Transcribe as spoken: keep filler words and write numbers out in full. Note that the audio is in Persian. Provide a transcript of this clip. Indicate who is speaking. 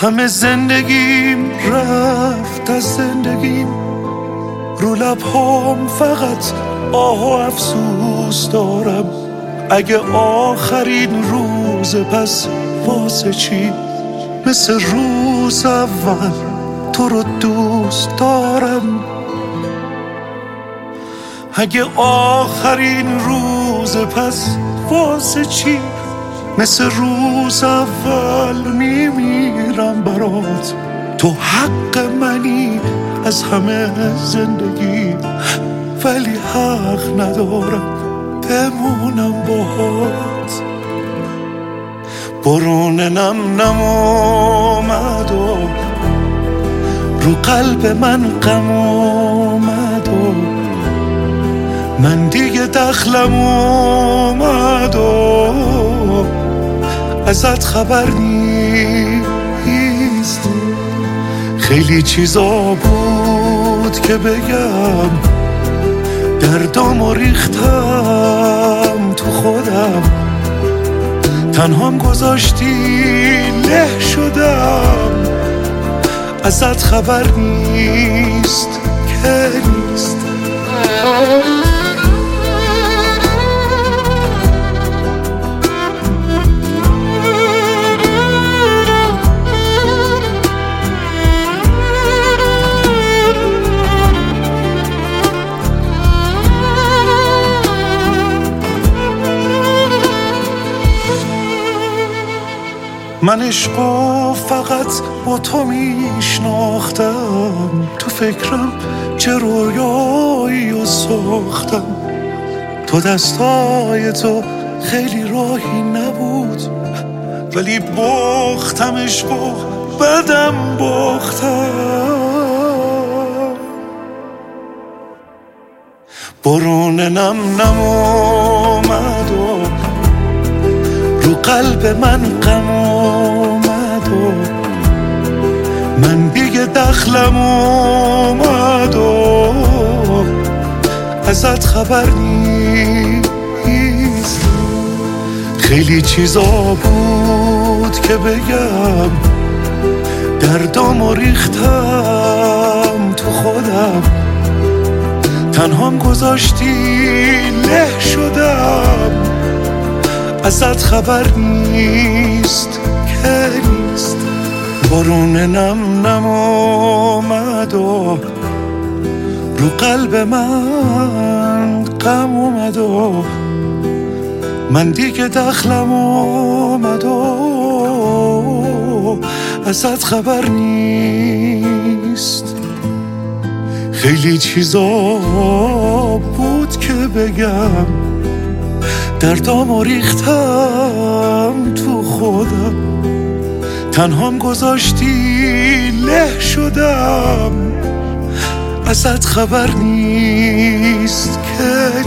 Speaker 1: همه زندگیم رفت از زندگیم، رو لبهام فقط آه و افسوس دارم. اگه آخرین روز پس واسه چی؟ مثل روز اول تو رو دوست دارم. اگه آخرین روز پس واسه چی؟ مثل روز اول میمیرم برات. تو حق منی از همه زندگی، ولی حق ندارم بمونم باهات. برون نم نم اومد و رو قلب من غم اومد و من دیگه دخلم اومد و ازت خبر نیست. خیلی چیزا بود که بگم، دردامو ریختم تو خودم، تنهام گذاشتی له شدم. ازت خبر نیست که نیست. من عشقو فقط با تو میشناختم، تو فکرم چه رویایی و ساختم. تو دستای تو خیلی راهی نبود، ولی باختم عشقو بدم باختم. برون نم نم اومد و رو قلب من غم اومد و من دیگه دخلم اومد و ازت خبر نیست. خیلی چیزا بود که بگم، دردامو ریختم تو خودم، تنهام گذاشتی له شدم. ازت خبر نیست که نیست. بارون نم نم اومد و رو قلب من غم اومد و من دیگه دخلم اومد و ازت خبر نیست. خیلی چیزا بود که بگم، دردامو ریختم تو خودم، تنهام گذاشتی له شدم. ازت خبر نیست که